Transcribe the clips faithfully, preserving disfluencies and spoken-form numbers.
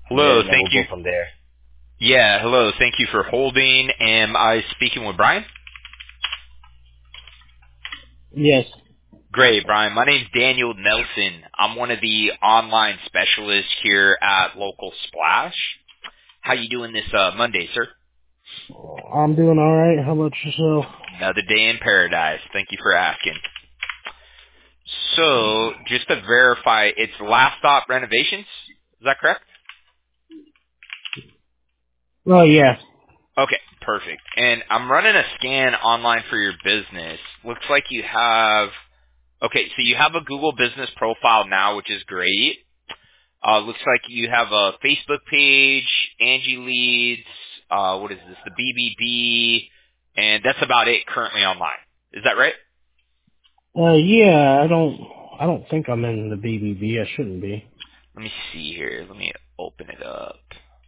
Hello, and then thank we'll you. go from there. Yeah, hello, thank you for holding. Am I speaking with Brian? Yes. Great, Brian. My name's Daniel Nelson. I'm one of the online specialists here at Local Splash. How you doing this uh, Monday, sir? I'm doing all right. How about yourself? Another day in paradise. Thank you for asking. So, just to verify, it's Last Stop Renovations? Is that correct? Oh, yeah. Okay, perfect. And I'm running a scan online for your business. Looks like you have Okay, so you have a Google business profile now, which is great. Uh, looks like you have a Facebook page, Angie Leads, uh, what is this, the B B B, and that's about it currently online. Is that right? Uh, yeah, I don't, I don't think I'm in the B B B. I shouldn't be. Let me see here. Let me open it up.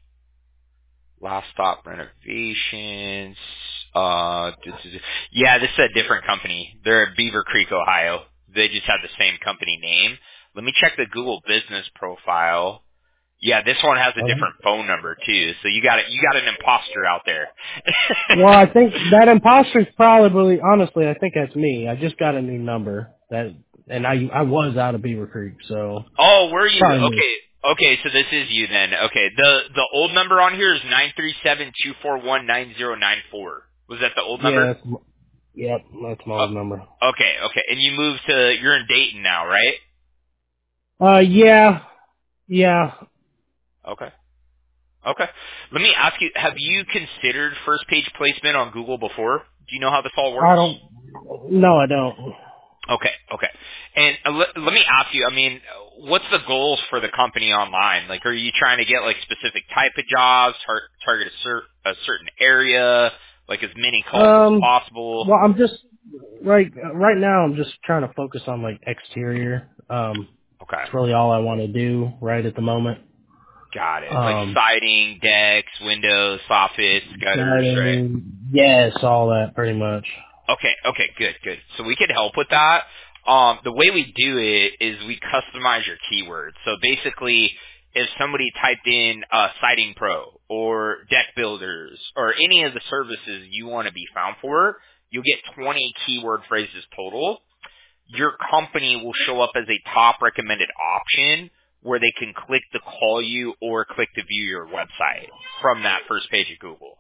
Last Stop Renovations. Uh, this is, yeah, this is a different company. They're in Beaver Creek, Ohio. They just have the same company name. Let me check the Google business profile. Yeah, this one has a Um, different phone number too. So you got it. You got an imposter out there. well, I think that imposter's probably, honestly, I think that's me. I just got a new number that, and I, I was out of Beaver Creek, so Oh, were you? probably me. Okay. Okay, so this is you then. Okay. The the old number on here is nine three seven two four one nine zero nine four. Was that the old Yeah, number? that's, m- yep, that's my old Uh, number. okay, okay. And you moved to you're in Dayton now, right? Uh, yeah, yeah. Okay. Okay. Let me ask you, have you considered first page placement on Google before? Do you know how this all I works? don't, no, I don't. Okay, okay. And uh, let, let me ask you, I mean, what's the goals for the company online? Like, are you trying to get, like, specific type of jobs, tar- target a, cer- a certain area, like as many calls as Um, possible? well, I'm just right right now. I'm just trying to focus on like exterior. Um, Okay, it's really all I want to do right at the moment. got it. Like Um, siding, decks, windows, soffits, gutters, right? siding, yes, all that pretty much. Okay, okay, good, good. So we could help with that. Um, the way we do it is we customize your keywords. So basically, if somebody typed in uh, Siding Pro or Deck Builders or any of the services you want to be found for, you'll get twenty keyword phrases total. Your company will show up as a top recommended option where they can click to call you or click to view your website from that first page of Google.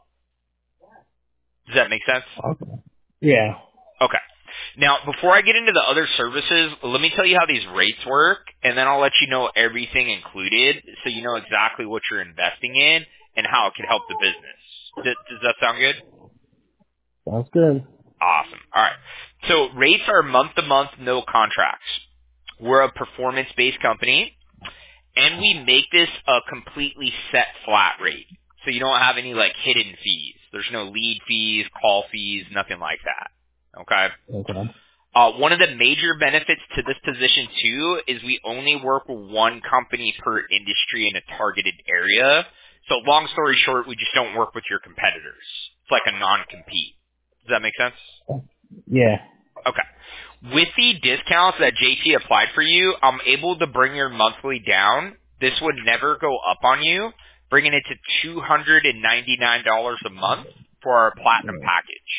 Does that make sense? Okay. Yeah. Okay. Now, before I get into the other services, let me tell you how these rates work, and then I'll let you know everything included so you know exactly what you're investing in and how it can help the business. Does, does that sound good? Sounds good. Awesome. All right. So rates are month-to-month, no contracts. We're a performance-based company, and we make this a completely set flat rate. So you don't have any, like, hidden fees. There's no lead fees, call fees, nothing like that. Okay? Okay. Uh, one of the major benefits to this position too is we only work with one company per industry in a targeted area. So long story short, we just don't work with your competitors. It's like a non-compete. Does that make sense? Yeah. Okay. With the discounts that J T applied for you, I'm able to bring your monthly down. This would never go up on you, bringing it to two hundred ninety-nine dollars a month for our platinum package.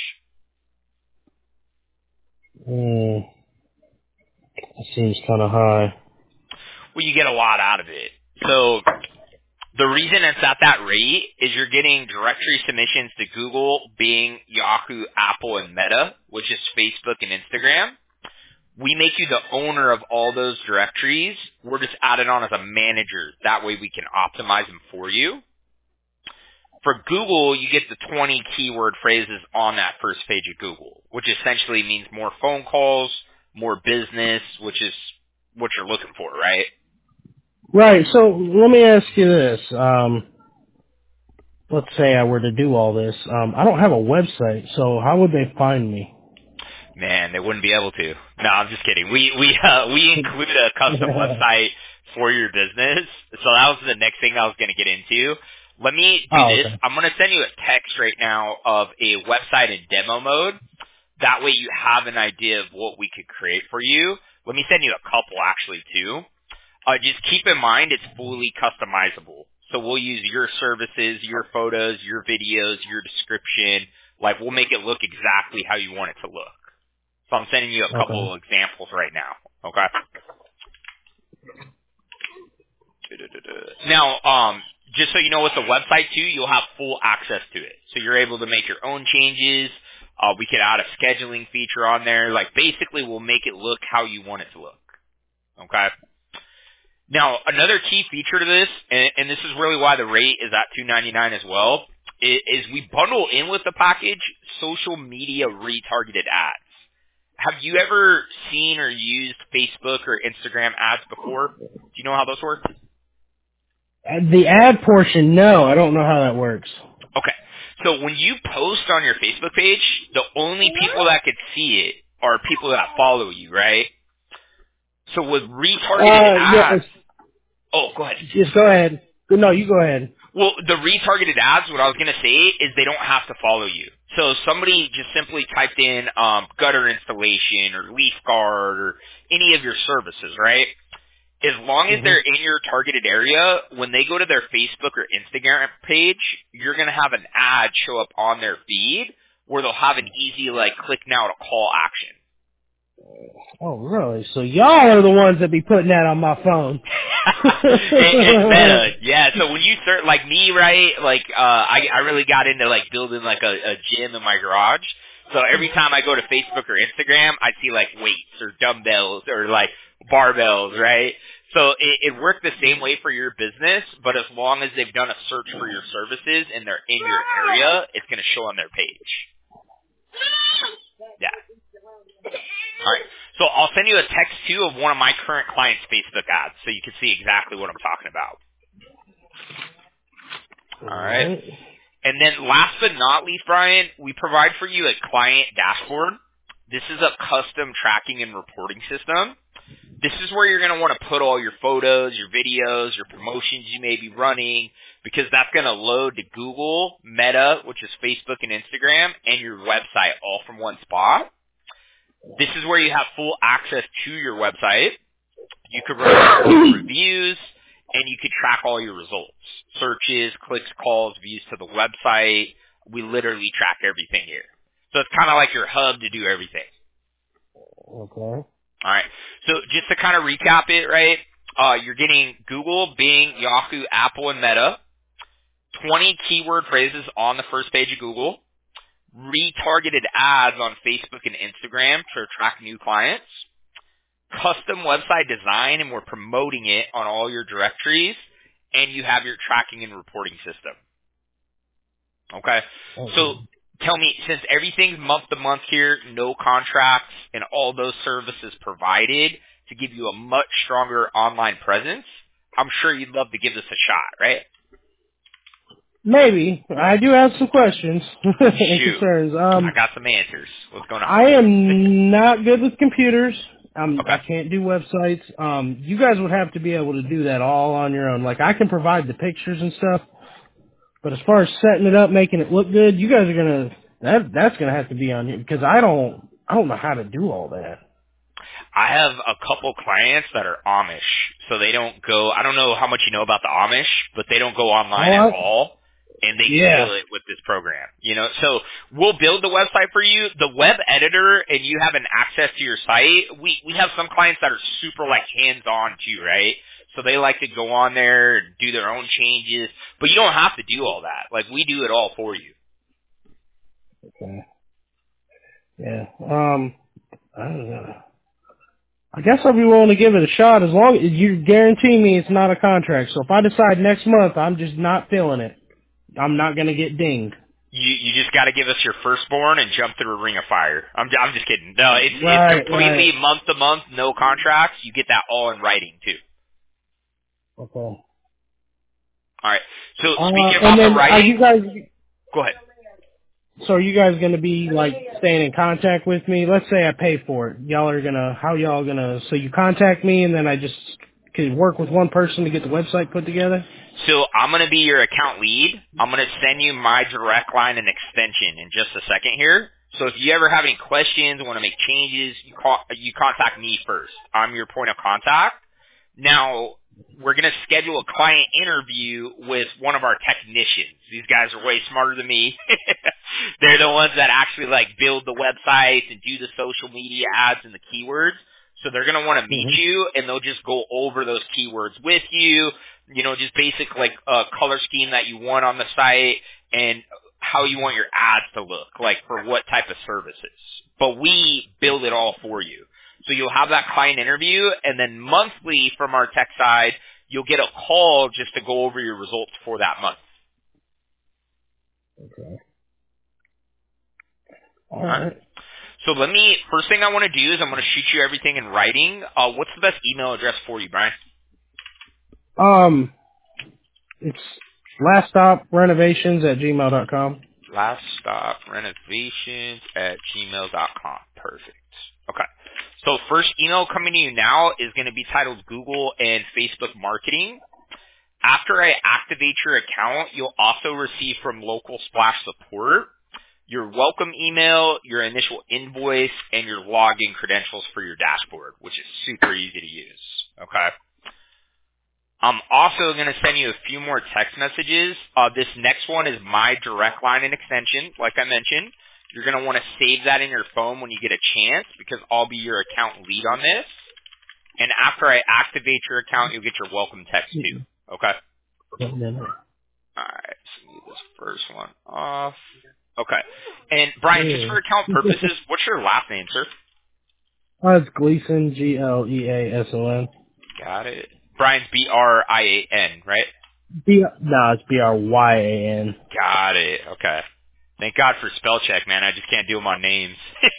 Mm, that seems kind of high. Well, you get a lot out of it. So the reason it's at that rate is you're getting directory submissions to Google, Bing, Yahoo, Apple, and Meta, which is Facebook and Instagram. We make you the owner of all those directories. We're just added on as a manager. That way we can optimize them for you. For Google, you get the twenty keyword phrases on that first page of Google, which essentially means more phone calls, more business, which is what you're looking for, right? Right. So let me ask you this. Um, let's say I were to do all this. Um, I don't have a website, so how would they find me? Man, they wouldn't be able to. No, I'm just kidding. We we uh, we include a custom website for your business. So that was the next thing I was going to get into. Let me do Oh, this. okay. I'm going to send you a text right now of a website in demo mode. That way you have an idea of what we could create for you. Let me send you a couple actually too. Uh, just keep in mind it's fully customizable. So we'll use your services, your photos, your videos, your description. Like, we'll make it look exactly how you want it to look. So I'm sending you a couple Okay. of examples right now. Okay. Now, um, just so you know, with the website too, you'll have full access to it. So you're able to make your own changes. Uh, we could add a scheduling feature on there. Like, basically, we'll make it look how you want it to look. Okay. Now, another key feature to this, and, and this is really why the rate is at two ninety-nine as well, is, is we bundle in with the package social media retargeted ads. Have you ever seen or used Facebook or Instagram ads before? Do you know how those work? Uh, The ad portion, no, I don't know how that works. Okay. So when you post on your Facebook page, the only people that could see it are people that follow you, right? So with retargeted Uh, ads, yes, oh, go ahead. just go ahead. No, you go ahead. Well, the retargeted ads, what I was going to say is they don't have to follow you. So if somebody just simply typed in um, gutter installation or leaf guard or any of your services, right? As long as hmm they're in your targeted area, when they go to their Facebook or Instagram page, you're going to have an ad show up on their feed where they'll have an easy, like, click now to call action. Oh, really? So y'all are the ones that be putting that on my phone. it, it's meta, yeah. So when you start, like me, right? Like, uh, I I really got into like building like a, a gym in my garage. So every time I go to Facebook or Instagram, I see like weights or dumbbells or like barbells, right? So it, it worked the same way for your business, but as long as they've done a search for your services and they're in your area, it's going to show on their page. Yeah. All right. So I'll send you a text too of one of my current clients' Facebook ads, so you can see exactly what I'm talking about. All right. Alright. And then last but not least, Brian, we provide for you a client dashboard. This is a custom tracking and reporting system. This is where you're going to want to put all your photos, your videos, your promotions you may be running, because that's going to load to Google, Meta, which is Facebook and Instagram, and your website all from one spot. This is where you have full access to your website. You could run reviews, and you could track all your results. Searches, clicks, calls, views to the website. We literally track everything here. So it's kind of like your hub to do everything. Okay. All right. So just to kind of recap it, right, uh, you're getting Google, Bing, Yahoo, Apple, and Meta. twenty keyword phrases on the first page of Google. Retargeted ads on Facebook and Instagram to attract new clients. Custom website design, and we're promoting it on all your directories. And you have your tracking and reporting system. Okay? okay. So tell me, since everything's month to month here, no contracts, and all those services provided to give you a much stronger online presence, I'm sure you'd love to give this a shot, right? Maybe. I do have some questions and Shoot. concerns. I Um, got some answers. What's going on? I am not good with computers. Um, Okay. I can't do websites. Um, you guys would have to be able to do that all on your own. Like, I can provide the pictures and stuff, but as far as setting it up, making it look good, you guys are gonna that that's gonna have to be on you because I don't I don't know how to do all that. I have a couple clients that are Amish, so they don't go, I don't know how much you know about the Amish, but they don't go online Oh, at I, all, and they yeah. kill it with this program. You know, so we'll build the website for you. The web editor, and you have an access to your site. We, we have some clients that are super like hands-on too, right? So they like to go on there and do their own changes, but you don't have to do all that. Like, we do it all for you. Okay. Yeah. Um. I don't know. I guess I'll be willing to give it a shot as long as you guarantee me it's not a contract. So if I decide next month I'm just not feeling it, I'm not gonna get dinged. You you just got to give us your firstborn and jump through a ring of fire. I'm I'm just kidding. No, it's it's Right, completely right. month to month, no contracts. You get that all in writing too. Okay. All right. So Uh, speaking and about the then are writing, you guys? go ahead. So are you guys gonna be like staying in contact with me? Let's say I pay for it. Y'all are gonna how y'all gonna? So you contact me and then I just can work with one person to get the website put together. So I'm gonna be your account lead. I'm gonna send you my direct line and extension in just a second here. So if you ever have any questions, want to make changes, you call you contact me first. I'm your point of contact. Now, we're going to schedule a client interview with one of our technicians. These guys are way smarter than me. They're the ones that actually like build the websites and do the social media ads and the keywords. So they're going to want to meet Mm-hmm. you, and they'll just go over those keywords with you, you know, just basic like uh, color scheme that you want on the site and how you want your ads to look, like for what type of services. But we build it all for you. So you'll have that client interview, and then monthly from our tech side, you'll get a call just to go over your results for that month. Okay. All All right. right. So let me, first thing I want to do is I'm going to shoot you everything in writing. Uh, what's the best email address for you, Brian? Um, it's last stop renovations at gmail dot com. Last stop renovations at gmail dot com. Perfect. Okay. So first email coming to you now is going to be titled Google and Facebook Marketing. After I activate your account, you'll also receive from Local Splash Support your welcome email, your initial invoice, and your login credentials for your dashboard, which is super easy to use. Okay. I'm also going to send you a few more text messages. Uh, this next one is my direct line and extension, like I mentioned. You're going to want to save that in your phone when you get a chance because I'll be your account lead on this. And after I activate your account, you'll get your welcome text too. Okay? Cool. All right. So leave this first one off. Okay. And Brian, just Yeah. for account purposes, what's your last name, sir? Uh, it's Gleason, G L E A S O N. Got it. Brian's B R I A N, right? B, no, it's B R Y A N. Got it. Okay. Thank God for spell check, man. I just can't do them on names.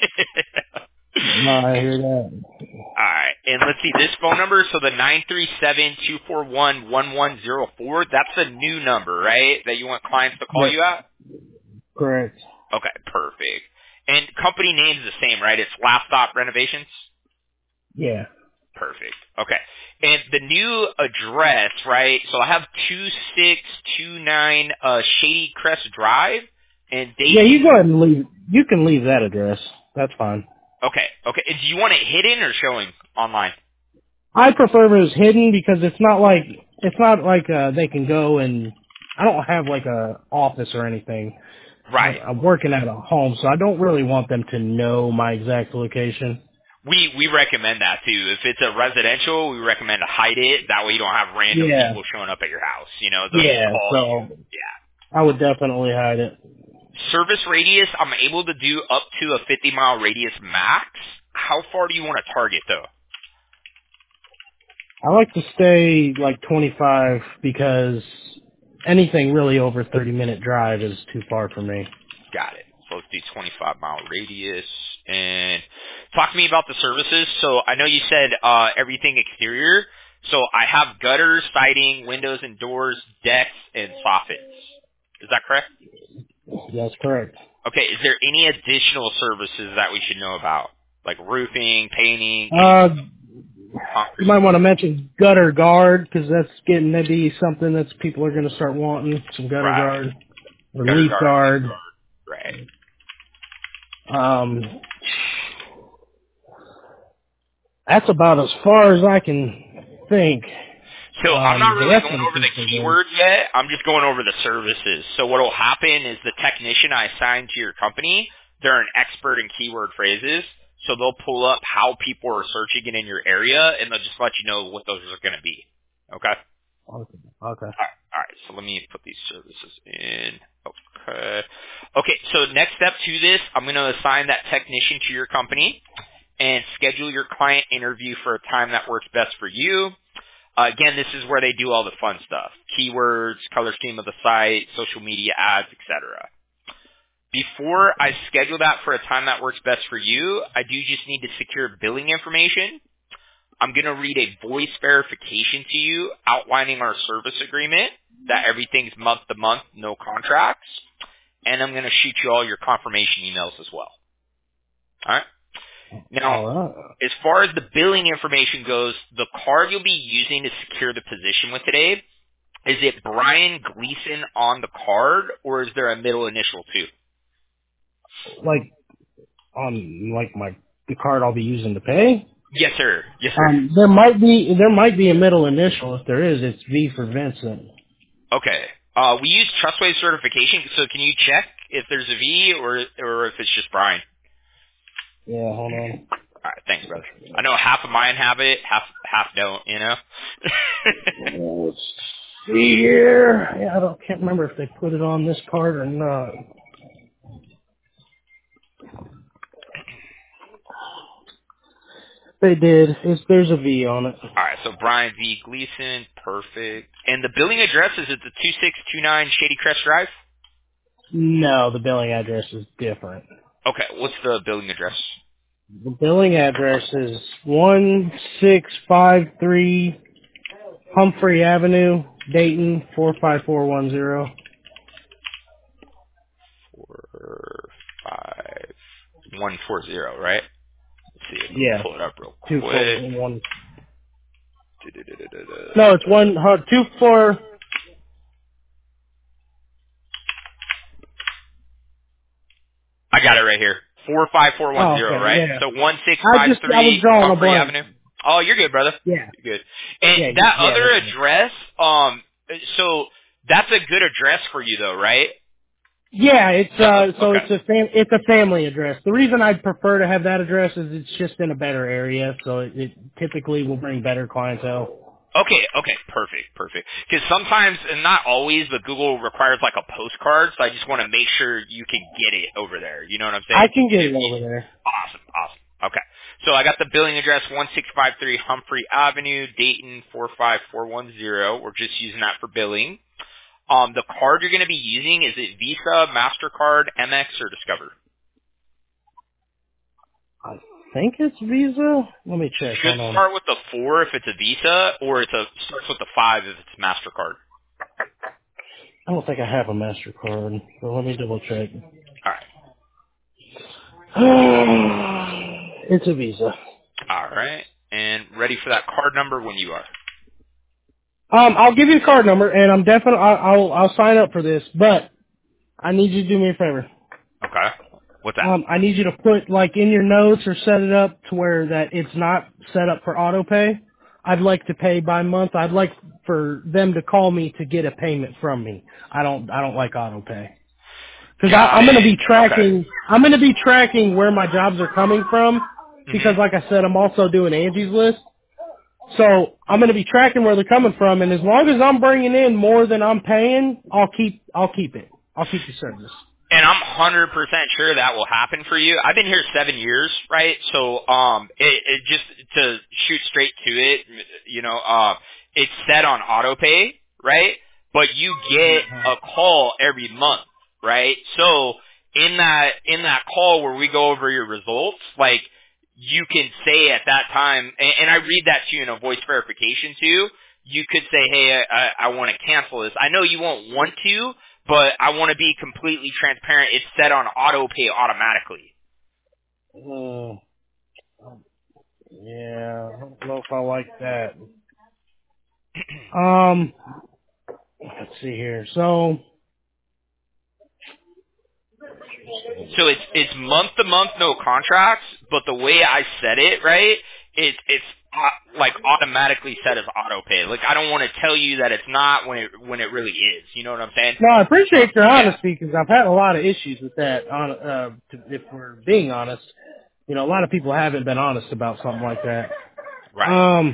No, I hear that. All right. And let's see, this phone number, so the nine three seven, two four one, one one zero four, that's a new number, right, that you want clients to call Yep, you at? correct. Okay, perfect. And company name's the same, right? It's Last Stop Renovations? Yeah. Perfect. Okay. And the new address, right, so I have two six two nine uh, Shady Crest Drive and Yeah, you Dayton. go ahead and leave. You can leave that address. That's fine. Okay, okay. And do you want it hidden or showing online? I prefer if it was hidden because it's not like it's not like uh, they can go and I don't have like a office or anything. I, Right. I'm working at a home, so I don't really want them to know my exact location. We we recommend that too. If it's a residential, we recommend to hide it. That way you don't have random Yeah, people showing up at your house. You know, they'll just yeah. call you. So Yeah. I would definitely hide it. Service radius, I'm able to do up to a fifty mile radius max. How far do you want to target though? I like to stay like twenty-five because anything really over thirty minute drive is too far for me. Got it. So let's do twenty-five mile radius. And talk to me about the services. So I know you said uh, everything exterior. So I have gutters, siding, windows and doors, decks, and soffits. Is that correct? That's correct. Okay, is there any additional services that we should know about? Like roofing, painting, any Uh, you concrete? might want to mention gutter guard because that's getting to be something that people are going to start wanting. Some gutter Right. guard or Gutter leaf guard, leaf guard. guard. Right. Um, that's about as far as I can think. So I'm not Um, the really rest going of the over the things are good. keywords yet. I'm just going over the services. So what will happen is the technician I assign to your company, they're an expert in keyword phrases. So they'll pull up how people are searching it in your area, and they'll just let you know what those are going to be. Okay? Okay. Okay. All right, all right, so let me put these services in. Okay. Okay, so next step to this, I'm going to assign that technician to your company and schedule your client interview for a time that works best for you. Uh, again, this is where they do all the fun stuff. Keywords, color scheme of the site, social media ads, et cetera. Before I schedule that for a time that works best for you, I do just need to secure billing information. I'm going to read a voice verification to you outlining our service agreement, that everything's month to month, no contracts. And I'm going to shoot you all your confirmation emails as well. All right? Now, All right. as far as the billing information goes, the card you'll be using to secure the position with today, is it Brian Gleason on the card, or is there a middle initial too? Like on like my the card I'll be using to pay. Yes, sir. Yes, sir. Um, there might be there might be a middle initial. If there is, it's V for Vincent. Okay. Uh, we use Trustwave certification, so can you check if there's a V or or if it's just Brian? Yeah, hold on. All right, thanks, brother. I know half of mine have it, half half don't. You know. Let's see here. Yeah, I don't can't remember if they put it on this card or not. They did. It's, there's a V on it. All right, so Brian V. Gleason, perfect. And the billing address is at the two six two nine Shady Crest Drive. No, the billing address is different. Okay, what's the billing address? The billing address is one six five three Humphrey Avenue, Dayton, four five four one zero. Four five one four zero, right? Let's see if we can Yeah, pull it up real two four quick. one. No, it's one uh, two four. I got it right here. Four five four one Oh, zero, okay, right? yeah. So one six I five just I was three drawing a Humphrey blank. Avenue. Oh, you're good, brother. Yeah, You're good. And yeah, that yeah. other That's it. address, um, so that's a good address for you, though, right? Yeah, it's uh, so Okay. it's a fam- it's a family address. The reason I'd prefer to have that address is it's just in a better area, so it, it typically will bring better clientele. Okay, okay, perfect, perfect. Because sometimes, and not always, but Google requires like a postcard, so I just want to make sure you can get it over there. You know what I'm saying? I can get it over there. Awesome, awesome. Okay. So I got the billing address one six five three Humphrey Avenue, Dayton four five four one zero. We're just using that for billing. Um, the card you're going to be using, is it Visa, MasterCard, Amex, or Discover? I think it's Visa. Let me check. Should Hold on. start with the four if it's a Visa, or it's a starts with the five if it's MasterCard. I don't think I have a MasterCard, but let me double check. All right. It's a Visa. All right. And ready for that card number when you are. Um, I'll give you the card number, and I'm definitely I'll, I'll I'll sign up for this, but I need you to do me a favor. Okay. What's that? Um, I need you to put like in your notes or set it up to where that it's not set up for auto pay. I'd like to pay by month. I'd like for them to call me to get a payment from me. I don't I don't like auto pay because Got I'm going to it. be Okay. tracking. I'm going to be tracking where my jobs are coming from hmm because, like I said, I'm also doing Angie's List. So I'm going to be tracking where they're coming from, and as long as I'm bringing in more than I'm paying, I'll keep I'll keep it. I'll keep the service. And I'm one hundred percent sure that will happen for you. I've been here seven years, right? So, um, it, it just to shoot straight to it, you know, uh, it's set on auto pay, right? But you get a call every month, right? So in that in that call where we go over your results, like you can say at that time, and, and I read that to you in a voice verification too. You could say, "Hey, I, I want to cancel this." I know you won't want to, but I want to be completely transparent. It's set on auto pay automatically. Uh, yeah, I don't know if I like that. Um, let's see here. So, So it's it's month to month, no contracts. But the way I said it, right? It it's uh, like automatically set as auto pay. Like I don't want to tell you that it's not when it when it really is. You know what I'm saying? no, I appreciate your Yeah. honesty because I've had a lot of issues with that. On, uh, to, if we're being honest, you know, a lot of people haven't been honest about something like that. Right. Um,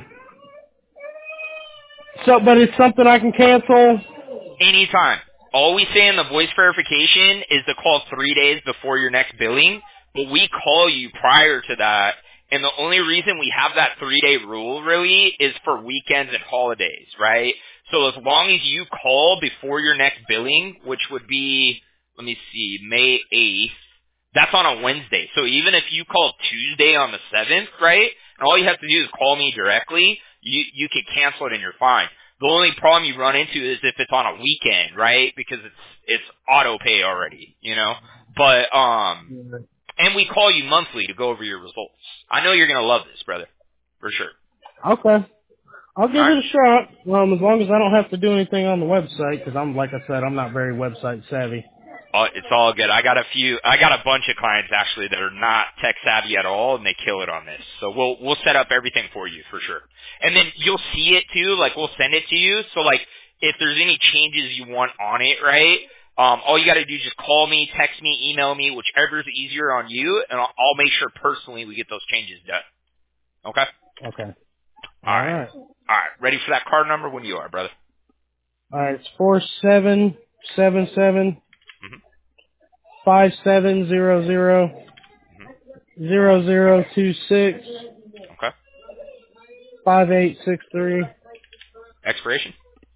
so, but it's something I can cancel. Anytime. All we say in the voice verification is to call three days before your next billing, but we call you prior to that, and the only reason we have that three-day rule really is for weekends and holidays, right? So as long as you call before your next billing, which would be, let me see, May eighth, that's on a Wednesday. So even if you call Tuesday on the seventh, right, and all you have to do is call me directly, you, you can cancel it and you're fine. The only problem you run into is if it's on a weekend, right? Because it's it's auto pay already, you know. But um, and we call you monthly to go over your results. I know you're gonna love this, brother, for sure. Okay, I'll All give right. it a shot. Um, as long as I don't have to do anything on the website because I'm, like I said, I'm not very website savvy. Uh, it's all good. I got a few, I got a bunch of clients actually that are not tech savvy at all, and they kill it on this. So we'll we'll set up everything for you for sure. And then you'll see it too. Like we'll send it to you. So like if there's any changes you want on it, right? Um, all you got to do is just call me, text me, email me, whichever's easier on you, and I'll, I'll make sure personally we get those changes done. Okay. Okay. All All right. right. All right. Ready for that card number when you are, brother. All right. It's four seven seven seven Mhm. five seven zero zero zero zero two six Okay. five eight six three Expiration.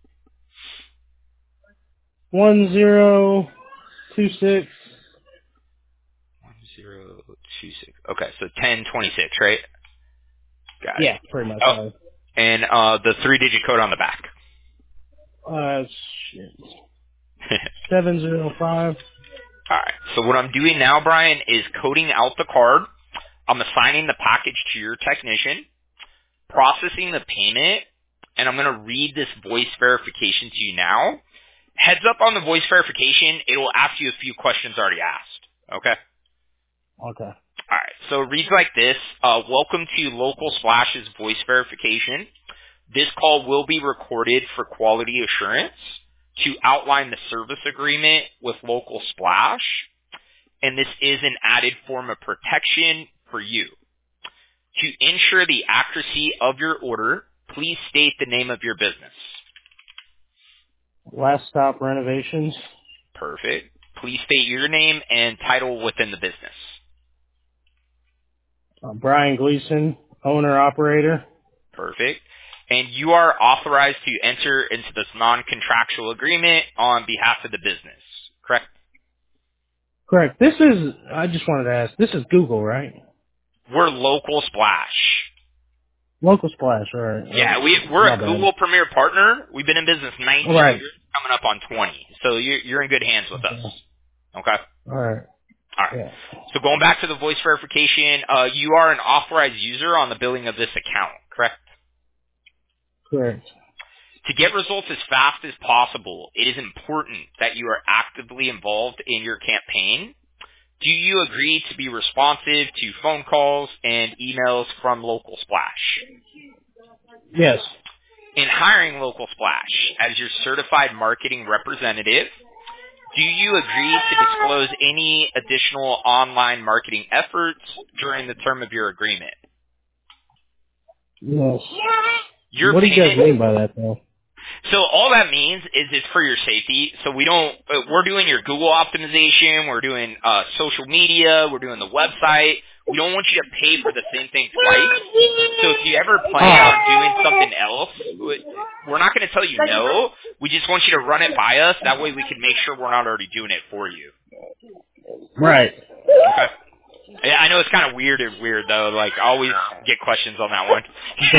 one zero two six. One zero two six. Okay, so ten twenty six, right? Got it. Yeah, pretty much. Oh, Uh, and uh, the three digit code on the back. uh shit. seven zero five. All right. So what I'm doing now, Brian, is coding out the card. I'm assigning the package to your technician, processing the payment, and I'm going to read this voice verification to you now. Heads up on the voice verification, it will ask you a few questions already asked. Okay? Okay. All right. So it reads like this. Uh, welcome to Local Splash's voice verification. This call will be recorded for quality assurance to outline the service agreement with Local Splash, and this is an added form of protection for you. To ensure the accuracy of your order, please state the name of your business. Last Stop Renovations. Perfect. Please state your name and title within the business. Uh, Brian Gleason, owner operator. Perfect. And you are authorized to enter into this non-contractual agreement on behalf of the business, correct? Correct. This is. I just wanted to ask. This is Google, right? We're Local Splash. Local Splash. All right. Yeah, we, we're My a bad. Google Premier partner. We've been in business All nineteen right. years, coming up on twenty. So you're, you're in good hands with us. Okay? All right. All right. Yeah. So going back to the voice verification, uh, you are an authorized user on the billing of this account, correct? Correct. To get results as fast as possible, it is important that you are actively involved in your campaign. Do you agree to be responsive to phone calls and emails from Local Splash? Yes. In hiring Local Splash as your certified marketing representative, do you agree to disclose any additional online marketing efforts during the term of your agreement? Yes. Your What do you guys payment, mean by that, though? so all that means is it's for your safety. So we don't, uh, we're doing your Google optimization, we're doing uh, social media, we're doing the website. We don't want you to pay for the same thing twice. So if you ever plan on doing something else, we- we're not going to tell you no. We just want you to run it by us. That way we can make sure we're not already doing it for you. Right. Okay. Yeah, I know it's kind of weird and weird though. Like I always get questions on that one.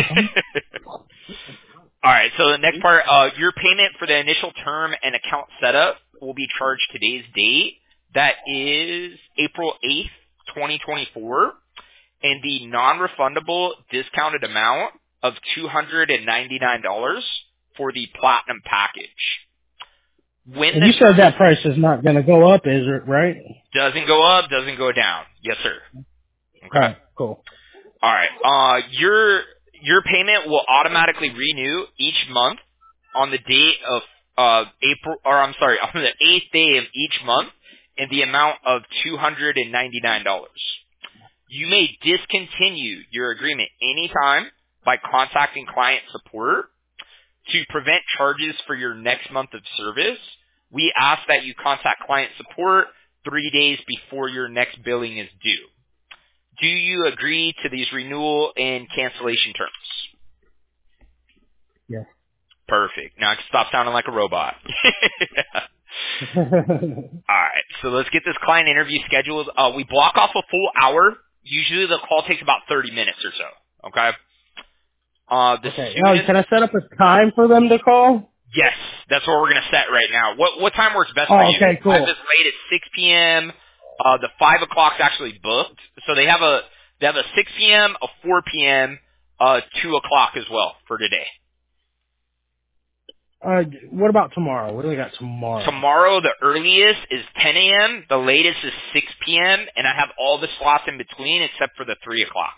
All right. So the next part, uh, your payment for the initial term and account setup will be charged today's date. That is April eighth, twenty twenty-four, and the non-refundable discounted amount of two hundred ninety-nine dollars for the platinum package. When And the you said that price is not going to go up, is it? Right? doesn't go up, doesn't go down. Yes, sir. Okay. All right. Cool. All right. Uh, your your payment will automatically renew each month on the date of uh, April, or I'm sorry, on the eighth day of each month, in the amount of two hundred ninety-nine dollars. You may discontinue your agreement anytime by contacting client support. To prevent charges for your next month of service, we ask that you contact client support three days before your next billing is due. Do you agree to these renewal and cancellation terms? Yeah. Perfect. Now I can stop sounding like a robot. All right, so let's get this client interview scheduled. Uh, we block off a full hour. Usually the call takes about thirty minutes or so. Okay. Uh, the Okay. Now, soonest, can I set up a time for them to call? yes, that's what we're gonna set right now. What what time works best Oh, for you? okay, cool. I have as late as six p.m. Uh, the five o'clock's actually booked, so they have a they have a six p.m., a four p.m., uh, two o'clock as well for today. Uh, what about tomorrow? What do we got tomorrow? Tomorrow, the earliest is ten a.m., the latest is six p.m., and I have all the slots in between except for the three o'clock.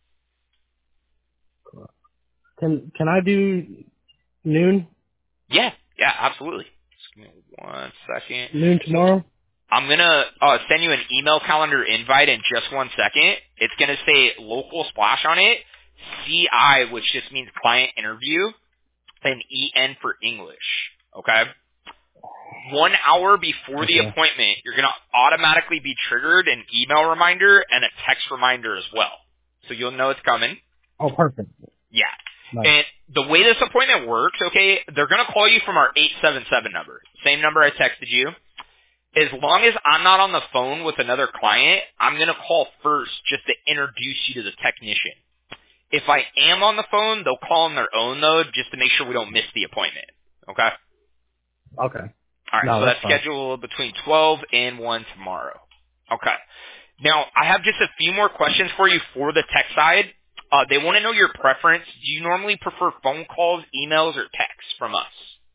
Can Can I do noon? Yeah, yeah, absolutely. Just give me one second. Noon So tomorrow? I'm going to uh, send you an email calendar invite in just one second. It's going to say local splash on it, C I, which just means client interview, and E N for English. Okay? One hour before the Okay. appointment, you're going to automatically be triggered an email reminder and a text reminder as well. So you'll know it's coming. Oh, perfect. Yeah. Nice. And the way this appointment works, okay, they're going to call you from our eight seven seven number. Same number I texted you. As long as I'm not on the phone with another client, I'm going to call first just to introduce you to the technician. If I am on the phone, they'll call on their own, though, just to make sure we don't miss the appointment. Okay? Okay. All right, No, so that's that's fine. scheduled between twelve and one tomorrow. Okay. Now, I have just a few more questions for you for the tech side. Uh, they want to know your preference. Do you normally prefer phone calls, emails, or texts from us?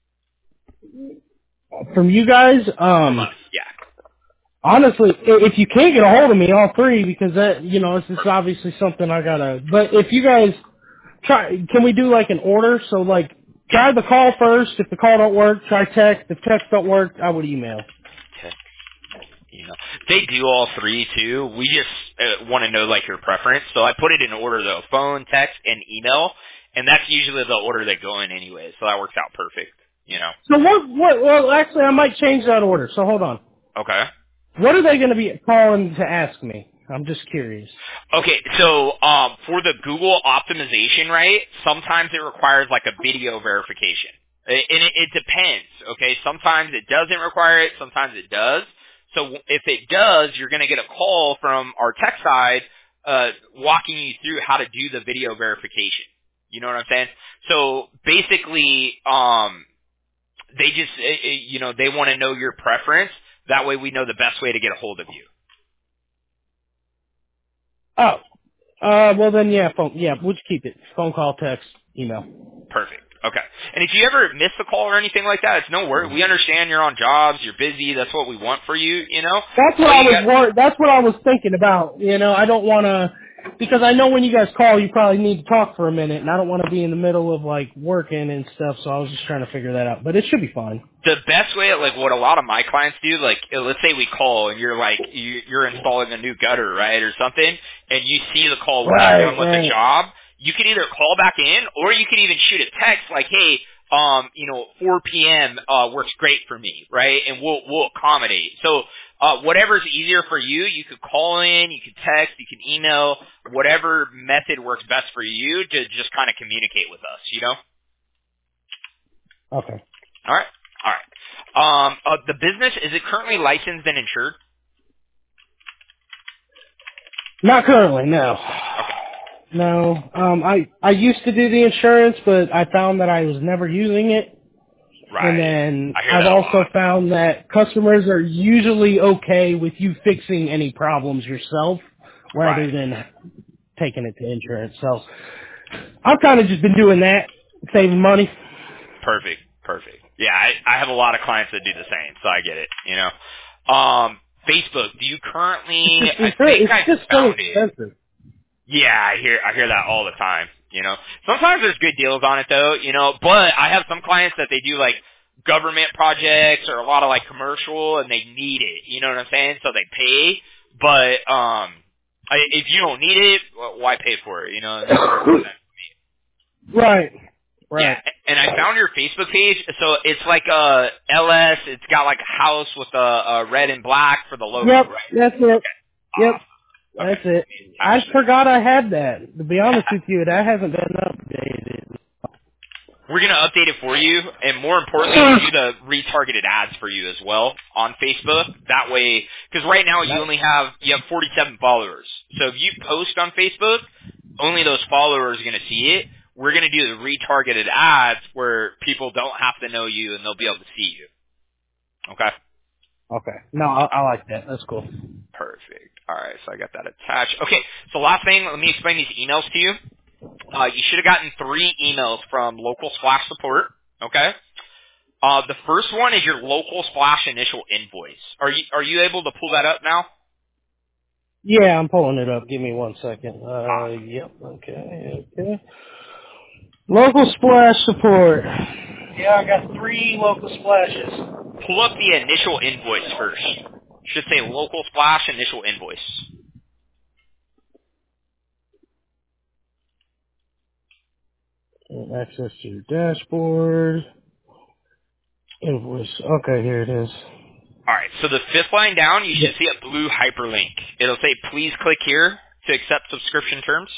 From you guys, From um, us, yeah. honestly, i- if you can't get a hold of me, all three, because that, you know, this is obviously something I gotta. But if you guys try, can we do like an order? So like, Yeah. try the call first. If the call don't work, try text. If text don't work, I would email. Text, email. They do all three, too. We just uh, want to know, like, your preference. So I put it in order, though. Phone, text, and email. And that's usually the order they go in anyway. So that works out perfect, you know. So what? What? Well, actually, I might change that order. So hold on. Okay. What are they going to be calling to ask me? I'm just curious. Okay, so um, for the Google optimization, right, sometimes it requires like a video verification. A- And it, it depends, okay? Sometimes it doesn't require it, sometimes it does. So if it does, you're going to get a call from our tech side uh, walking you through how to do the video verification. You know what I'm saying? So basically, um, they just, eh, eh, you know, they want to know your preference. That way we know the best way to get a hold of you. Oh, uh, well then, yeah, phone. Yeah, we'll just keep it. Phone call, text, email. Perfect. Okay. And if you ever miss a call or anything like that, it's no worry. We understand you're on jobs, you're busy. That's what we want for you. You know. That's what All I you was got. wor- That's what I was thinking about. You know, I don't want to, because I know when you guys call, you probably need to talk for a minute, and I don't want to be in the middle of like working and stuff. So I was just trying to figure that out. But it should be fine. The best way, like what a lot of my clients do, like uh, let's say we call and you're like you, you're installing a new gutter, right, or something, and you see the call when you're Right, done with the right. job. You could either call back in, or you could even shoot a text like, "Hey, um, you know, four p.m. uh works great for me," right? And we'll we'll accommodate. So uh whatever's easier for you, you could call in, you could text, you can email, whatever method works best for you to just kind of communicate with us. You know. Okay. All right. All right. Um, uh, the business, is it currently licensed and insured? Not currently, no. Okay. No. Um, I I used to do the insurance, but I found that I was never using it. And Right. then I hear I've that a also lot. found that customers are usually okay with you fixing any problems yourself Right. rather than taking it to insurance. So I've kind of just been doing that, saving money. Perfect. Perfect. Yeah, I, I have a lot of clients that do the same, so I get it, you know. Um, Facebook, do you It's currently, just I it's, very, think it's I just so found it. expensive. Yeah, I hear I hear that all the time. You know, sometimes there's good deals on it though. You know, but I have some clients that they do like government projects or a lot of like commercial, and they need it. You know what I'm saying? So they pay, but um, I, if you don't need it, wh- why pay for it? You know, it makes perfect sense. Right. Yeah, Right. and I found your Facebook page. So it's like a L S. It's got like a house with a, a red and black for the logo, Yep. right? That's it. Okay. Yep. Awesome. Okay. That's it. I Actually. forgot I had that. To be honest with you, that hasn't been updated. We're going to update it for you, and more importantly, do the retargeted ads for you as well on Facebook. That way, because right now you Nice. only have, you have forty-seven followers. So if you post on Facebook, only those followers are going to see it. We're going to do the retargeted ads where people don't have to know you and they'll be able to see you. Okay? Okay. No, I, I like that. That's cool. Perfect. All right, so I got that attached. Okay, so last thing, let me explain these emails to you. Uh, you should have gotten three emails from local Splash support. Okay? Uh, the first one is your local splash initial invoice. Are you are you able to pull that up now? Yeah, I'm pulling it up. Give me one second. Uh, Awesome. yep. Okay. Okay. Local splash support. Yeah, I got three local splashes. Pull up the initial invoice first. Should say local splash initial invoice. And access to your dashboard. Invoice. Okay, here it is. All right. So the fifth line down, you Yep. should see a blue hyperlink. It'll say, "Please click here to accept subscription terms."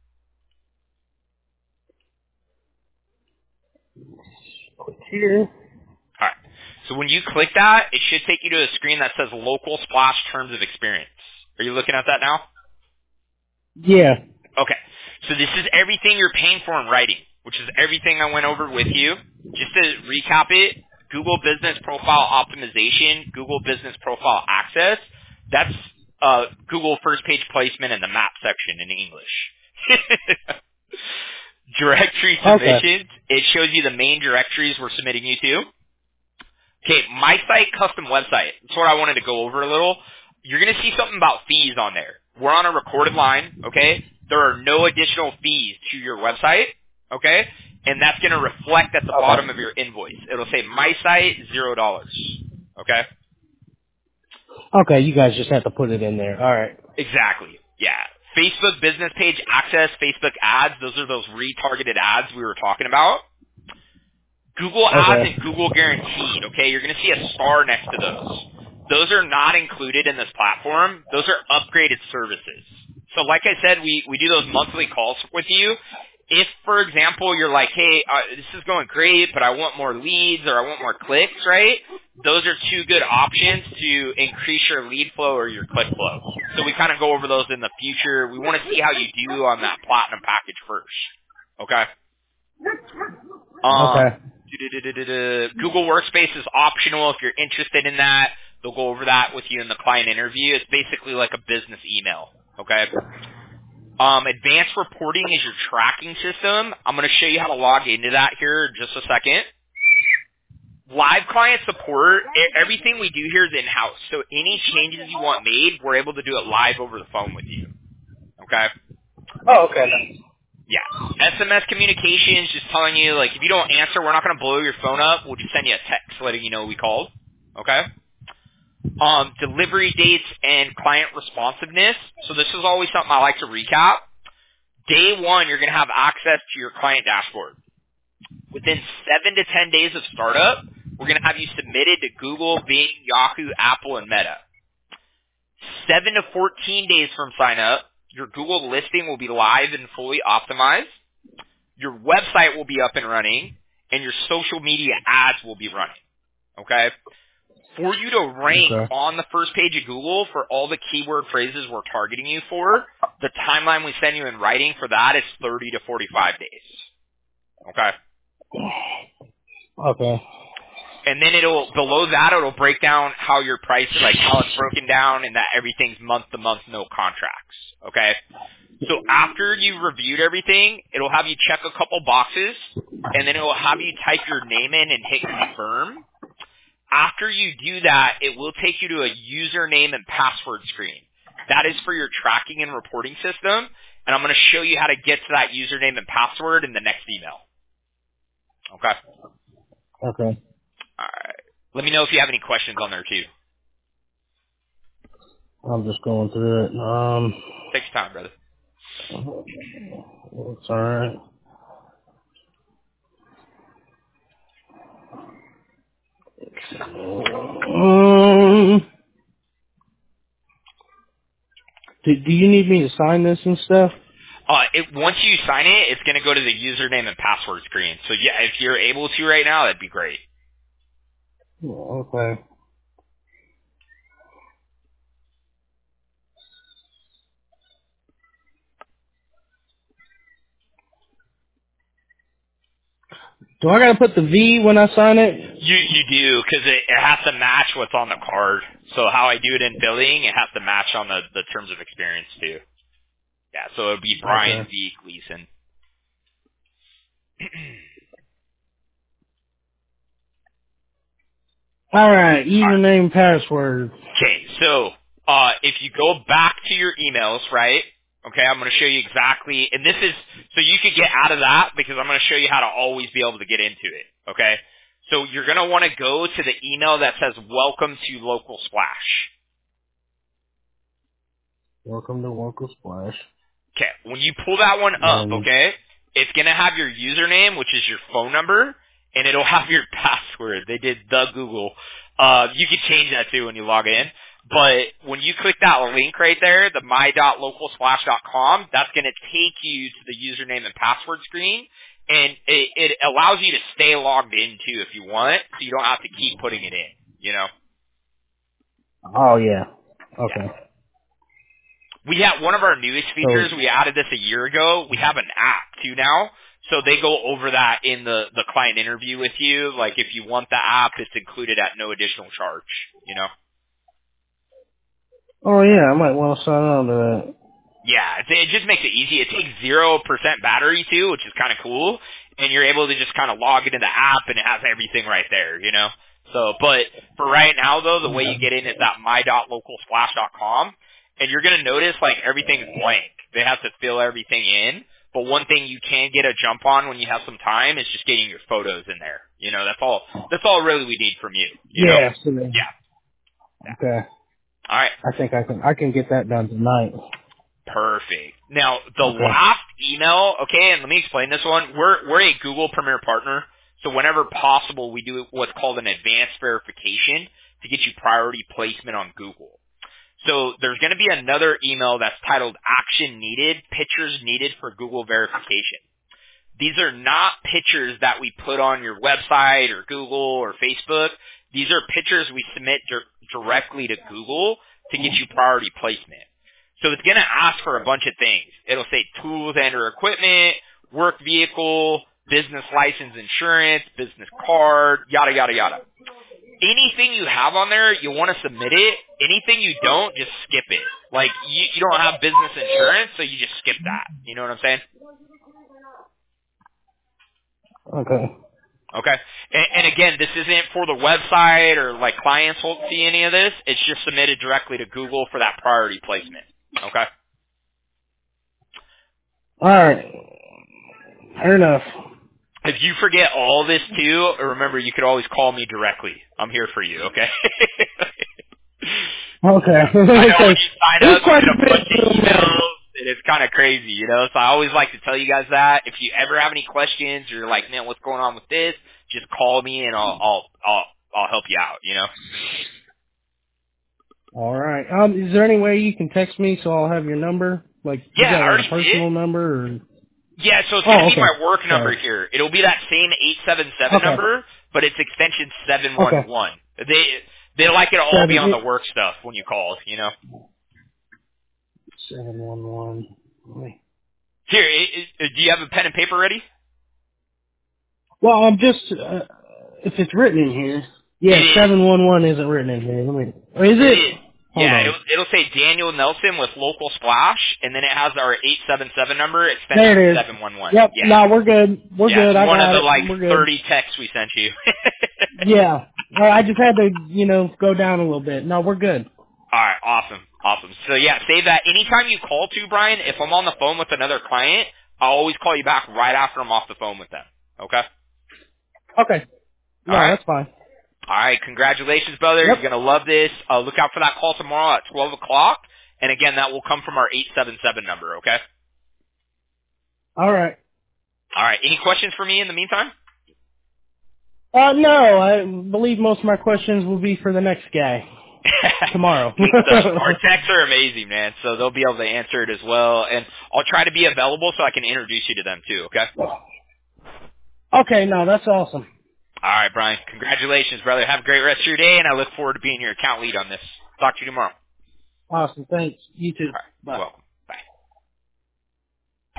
Click here. All right. So when you click that, it should take you to a screen that says local splash terms of experience. Are you looking at that now? Yeah. Okay. So this is everything you're paying for in writing, which is everything I went over with you. Just to recap it, Google Business Profile Optimization, Google Business Profile Access, that's uh, Google first page placement in the map section in English. Directory Okay. submissions, it shows you the main directories we're submitting you to. Okay, my site custom website. That's what I wanted to go over a little. You're going to see something about fees on there. We're on a recorded line, okay? There are no additional fees to your website, okay? And that's going to reflect at the Okay. bottom of your invoice. It'll say my site, zero dollars, okay? Okay, you guys just have to put it in there. All right. Exactly, yeah. Facebook business page access, Facebook ads, those are those retargeted ads we were talking about. Google Ads Okay. and Google Guaranteed, okay? You're going to see a star next to those. Those are not included in this platform. Those are upgraded services. So like I said, we, we do those monthly calls with you. If, for example, you're like, hey, uh, this is going great, but I want more leads or I want more clicks, right? Those are two good options to increase your lead flow or your click flow. So we kind of go over those in the future. We want to see how you do on that platinum package first, okay? Um, Okay. du-du-du-du-du-du. Google Workspace is optional if you're interested in that. They'll go over that with you in the client interview. It's basically like a business email. Okay. Um, advanced reporting is your tracking system. I'm going to show you how to log into that here in just a second. Live client support, e- everything we do here is in-house. So any changes you want made, we're able to do it live over the phone with you. Okay. Oh, okay. Nice. Yeah. S M S communications, just telling you, like, if you don't answer, we're not going to blow your phone up. We'll just send you a text letting you know we called. Okay? Um, delivery dates and client responsiveness. So this is always something I like to recap. Day one, you're going to have access to your client dashboard. Within seven to ten days of startup, we're going to have you submitted to Google, Bing, Yahoo, Apple, and Meta. seven to fourteen days from sign up, your Google listing will be live and fully optimized. Your website will be up and running, and your social media ads will be running. Okay? For you to rank Okay. on the first page of Google for all the keyword phrases we're targeting you for, the timeline we send you in writing for that is thirty to forty-five days. Okay? Okay. And then it'll, below that, it'll break down how your price, like how it's broken down and that everything's month to month, no contracts. Okay? So after you've reviewed everything, it'll have you check a couple boxes, and then it'll have you type your name in and hit confirm. After you do that, it will take you to a username and password screen. That is for your tracking and reporting system, and I'm going to show you how to get to that username and password in the next email. Okay? Okay. All right. Let me know if you have any questions on there, too. I'm just going through it. Um, Take your time, brother. it's all right. Um, do, do you need me to sign this and stuff? Uh, it, once you sign it, it's going to go to the username and password screen. So, yeah, if you're able to right now, that'd be great. Okay. Do I gotta put the V when I sign it? You you do, because it, it has to match what's on the card. So how I do it in billing, it has to match on the, the terms of experience too. Yeah, so it would be Brian Okay. V. Gleason. All right, username, password. Okay, so uh, if you go back to your emails, right? Okay, I'm going to show you exactly, and this is so you could get out of that because I'm going to show you how to always be able to get into it. Okay, so you're going to want to go to the email that says "Welcome to Local Splash." Welcome to Local Splash. Okay, when you pull that one up, Um, okay, it's going to have your username, which is your phone number, and it'll have your password. They did the Google. Uh, you can change that too when you log in. But when you click that link right there, the my dot local splash dot com, that's going to take you to the username and password screen, and it, it allows you to stay logged in too if you want, so you don't have to keep putting it in, you know? oh, yeah. Yeah. Okay. We have one of our newest So, features. We added this a year ago. We have an app too now, so they go over that in the the client interview with you. Like if you want the app, it's included at no additional charge. You know? oh, yeah, I might want to sign on to that. Yeah, it, it just makes it easy. It takes zero percent battery too, which is kind of cool, and you're able to just kind of log into the app and it has everything right there. You know? So, but for right now though, the way you get in is that my dot local splash dot com. And you're going to notice, like, everything's blank. They have to fill everything in. But one thing you can get a jump on when you have some time is just getting your photos in there. You know, that's all, that's all really we need from you. You know? Yeah, so then- Yeah. Yeah. okay. All right. I think I can, I can get that done tonight. Perfect. Now, the Okay. last email, okay, and let me explain this one. We're, we're a Google Premier partner. So whenever possible, we do what's called an advanced verification to get you priority placement on Google. So there's going to be another email that's titled Action Needed, Pictures Needed for Google Verification. These are not pictures that we put on your website or Google or Facebook. These are pictures we submit dir- directly to Google to get you priority placement. So it's going to ask for a bunch of things. It'll say tools and or equipment, work vehicle, business license insurance, business card, yada, yada, yada. Anything you have on there, you want to submit it. Anything you don't, just skip it. Like, you, you don't have business insurance, so you just skip that. You know what I'm saying? Okay. Okay. And, and again, this isn't for the website or like clients won't see any of this. It's just submitted directly to Google for that priority placement. Okay. All right. Fair enough. If you forget all this too, remember you could always call me directly. I'm here for you. Okay. Okay. I know when you Okay. sign It's up, you quite get a a bit. bunch of emails, and it's kind of crazy, you know. So I always like to tell you guys that if you ever have any questions or you're like, man, what's going on with this? Just call me and I'll I'll I'll I'll help you out. You know. All right. Um, is there any way you can text me so I'll have your number? Like, you Yeah, I got like a already personal did. number or? Yeah, so it's gonna Oh, be okay. my work number Sorry. here. It'll be that same eight seven seven Okay. number, but it's extension seven one Okay. one. They they like it to all be Seven on the eight work stuff when you call. You know. seven one one. Here, i i do you have a pen and paper ready? Well, I'm just uh, if it's written in here. It Yeah, is. seven one one isn't written in here. Let me. Or is It it? is. Hold Yeah, on. it'll, it'll say Daniel Nelson with local splash, and then it has our eight seven seven number, extension There it is. seven one one. Yep. Yeah. No, we're good. We're Yeah, good. it's I one of got the, it. like, We're good. thirty texts we sent you. Yeah. Well, I just had to, you know, go down a little bit. No, we're good. All right, awesome, awesome. So, yeah, save that. Anytime you call to, Brian, if I'm on the phone with another client, I'll always call you back right after I'm off the phone with them. Okay? Okay. All No, right? that's fine. All right, congratulations, brother. You're Yep. going to love this. Uh, look out for that call tomorrow at twelve o'clock. And, again, that will come from our eight seven seven number, okay? All right. All right, any questions for me in the meantime? Uh, no, I believe most of my questions will be for the next guy tomorrow. Good stuff. Our techs are amazing, man. So they'll be able to answer it as well. And I'll try to be available so I can introduce you to them too, okay? Okay, no, that's awesome. All right, Brian. Congratulations, brother. Have a great rest of your day, and I look forward to being your account lead on this. Talk to you tomorrow. Awesome. Thanks. You too. All right. You're Bye. welcome.